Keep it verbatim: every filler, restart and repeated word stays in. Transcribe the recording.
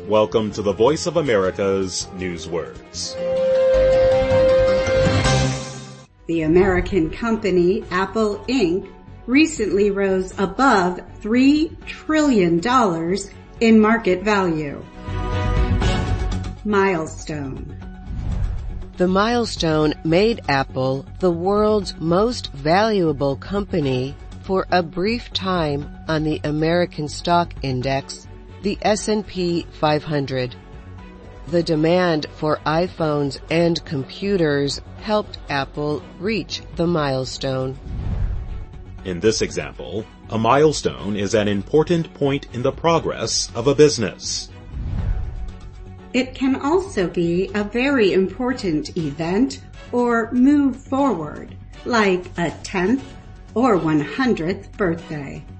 Welcome to the Voice of America's Newswords. The American company Apple Incorporated recently rose above three trillion dollars in market value. Milestone. The milestone made Apple the world's most valuable company for a brief time on the American stock index, the S and P five hundred. The demand for iPhones and computers helped Apple reach the milestone. In this example, a milestone is an important point in the progress of a business. It can also be a very important event or move forward, like a tenth or one hundredth birthday.